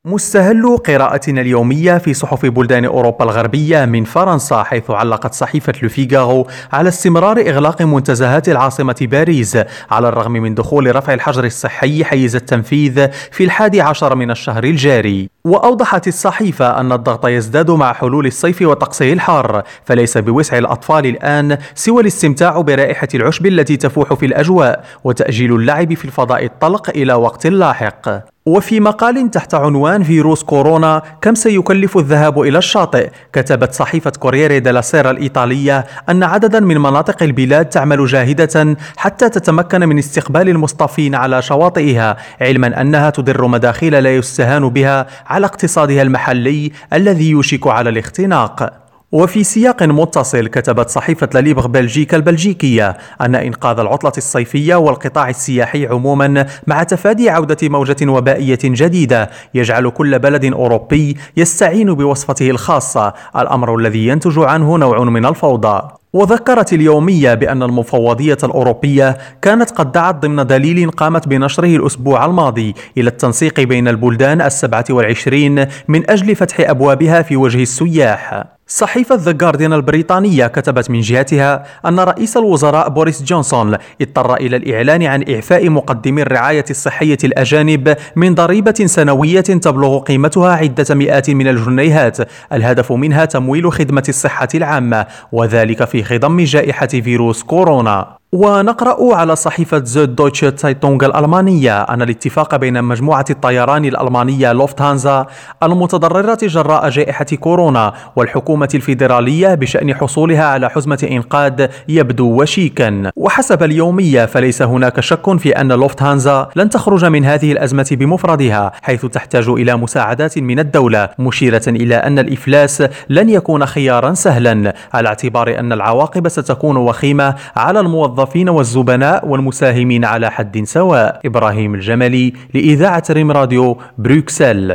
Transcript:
مستهل قراءتنا اليومية في صحف بلدان أوروبا الغربية من فرنسا، حيث علقت صحيفة لوفيغارو على استمرار إغلاق منتزهات العاصمة باريس على الرغم من دخول رفع الحجر الصحي حيز التنفيذ في 11 من الشهر الجاري. وأوضحت الصحيفة أن الضغط يزداد مع حلول الصيف وطقسه الحار، فليس بوسع الأطفال الآن سوى الاستمتاع برائحة العشب التي تفوح في الأجواء وتأجيل اللعب في الفضاء الطلق إلى وقت لاحق. وفي مقال تحت عنوان فيروس كورونا، كم سيكلف الذهاب إلى الشاطئ؟ كتبت صحيفة كورييري ديلا سيرا الإيطالية أن عددا من مناطق البلاد تعمل جاهدة حتى تتمكن من استقبال المصطفين على شواطئها، علما أنها تدر مداخيل لا يستهان بها على اقتصادها المحلي الذي يوشك على الاختناق. وفي سياق متصل، كتبت صحيفة لاليبر بلجيكا البلجيكية أن إنقاذ العطلة الصيفية والقطاع السياحي عموما مع تفادي عودة موجة وبائية جديدة يجعل كل بلد أوروبي يستعين بوصفته الخاصة، الأمر الذي ينتج عنه نوع من الفوضى. وذكرت اليومية بأن المفوضية الأوروبية كانت قد دعت ضمن دليل قامت بنشره الأسبوع الماضي إلى التنسيق بين البلدان 27 من أجل فتح أبوابها في وجه السياح. صحيفة ذا جارديان البريطانية كتبت من جهتها أن رئيس الوزراء بوريس جونسون اضطر إلى الإعلان عن إعفاء مقدمي الرعاية الصحية الأجانب من ضريبة سنوية تبلغ قيمتها عدة مئات من الجنيهات، الهدف منها تمويل خدمة الصحة العامة، وذلك في خضم جائحة فيروس كورونا. ونقرأ على صحيفة زودوتشه تايتونغ الألمانية أن الاتفاق بين مجموعة الطيران الألمانية لوفتهانزا المتضررة جراء جائحة كورونا والحكومة الفيدرالية بشأن حصولها على حزمة إنقاذ يبدو وشيكا. وحسب اليومية فليس هناك شك في أن لوفتهانزا لن تخرج من هذه الأزمة بمفردها، حيث تحتاج إلى مساعدات من الدولة، مشيرة إلى أن الإفلاس لن يكون خيارا سهلا، على اعتبار أن العواقب ستكون وخيمة على الموظفين والزبناء والمساهمين على حد سواء. إبراهيم الجملي لإذاعة ريم راديو بروكسل.